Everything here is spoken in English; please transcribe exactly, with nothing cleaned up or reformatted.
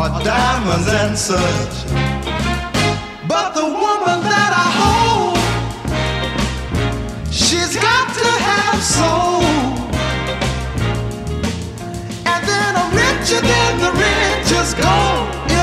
or diamonds and such. But the woman that I hold, she's got to have soul. And then I'm richer than the richest gold.